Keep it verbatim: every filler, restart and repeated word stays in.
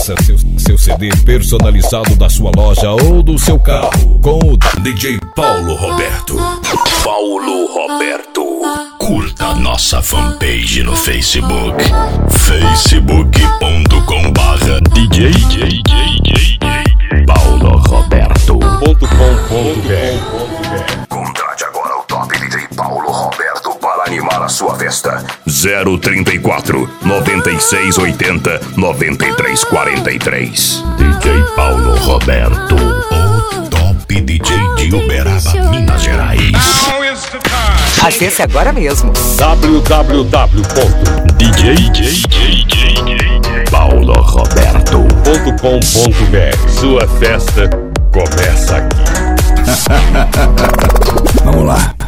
Peça seu, seu C D personalizado da sua loja ou do seu carro com o D J Paulo Roberto. Paulo Roberto. Curta nossa fanpage no Facebook, facebook ponto com barra D J Paulo Roberto ponto com ponto b r. Contrate agora o top D J Paulo Roberto para animar a sua festa. zero trinta e quatro, noventa e seis, oitenta, noventa e três, quarenta e três. D J Paulo Roberto, o top D J de Uberaba, Minas Gerais. Acesse agora mesmo w w w ponto d j paulo roberto ponto com ponto b r. Sua festa começa aqui. Vamos lá.